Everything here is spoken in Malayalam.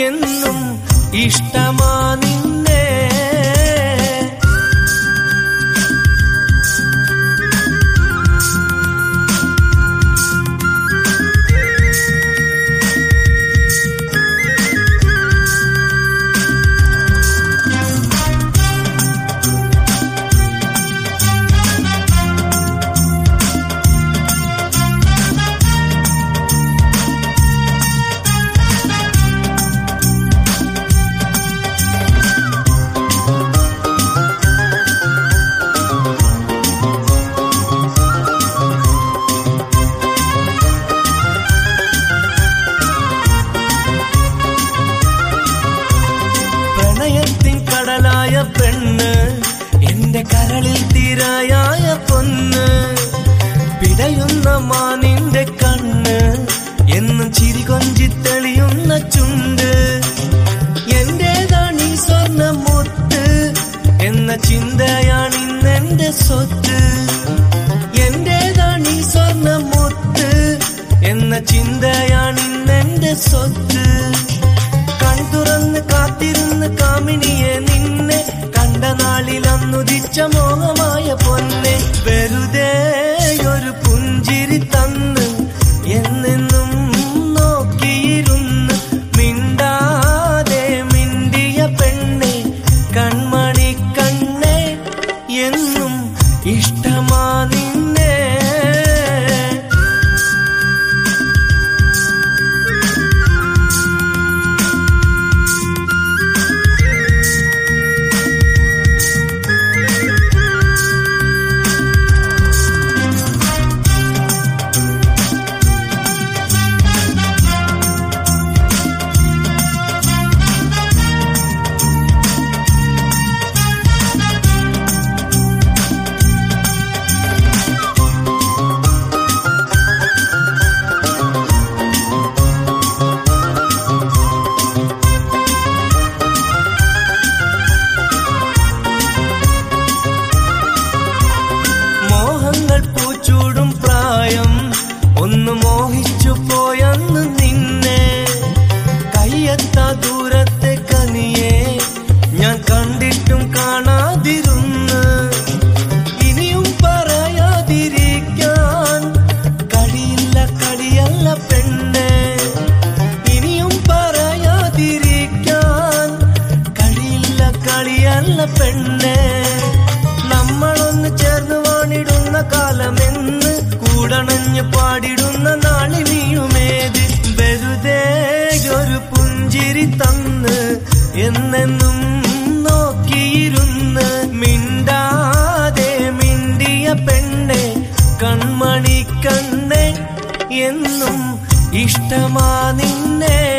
എന്നും ഇഷ്ടമാ നിന്നെ. കടലായ പെണ്ണ് എന്റെ കരളിൽ തിരയായ പൊന്ന്, പിടയുന്ന മാനിന്റെ കണ്ണ് എന്നും ചിരി കൊഞ്ചി തെളിയുന്ന ചുണ്ട്, എന്റേതാണീ സ്വർണ്ണമുത്ത് എന്ന ചിന്തയാണിന്നെന്റെ സ്വത്ത്. എന്റേതാണീ സ്വർണ്ണമുത്ത് എന്ന ചിന്തയാണിന്നെന്റെ സ്വത്ത്. കൺതുറന്ന് കാത്തിരുന്ന് കാമിനിയെ നിന്നെ കണ്ട നാളിൽ അന്നുദിച്ച മോഹമായ പൊന്നെ, വെറുതെ ഒരു പുഞ്ചിരി തന്ന് എന്നെന്നും നോക്കിയിരുന്ന് മിണ്ടാതെ മിണ്ടിയ പെണ്ണെ, കൺമണി കണ്ണേ എന്നും ഇഷ്ടമാ നിന്നെ. പൂച്ചൂടും പ്രായം ഒന്ന് മോഹിച്ചു പോയന്ന് നിന്നെ, കയ്യെത്താ ദൂരത്തെ കനിയെ ഞാൻ കണ്ടിട്ടും കാണാതിരുന്ന്, ഇനിയും പറയാതിരിക്കാൻ കഴിയില്ല കളിയല്ല പെണ്ണെ, ഇനിയും പറയാതിരിക്കാൻ കഴിയില്ല കളിയല്ല പെണ്ണെ. നമ്മളൊന്ന് ചേർന്ന് വാണിടുന്ന കാലമെന്ന് കൂടണഞ്ഞ് പാടിടുന്ന നാളിനിയുമേത്, വെറുതെ ഒരു പുഞ്ചിരി തന്ന് എന്നെന്നും നോക്കിയിരുന്ന് മിണ്ടാതെ മിണ്ടിയ പെണ്ണെ, കൺമണി കണ്ണേ എന്നും ഇഷ്ടമാ നിന്നെ.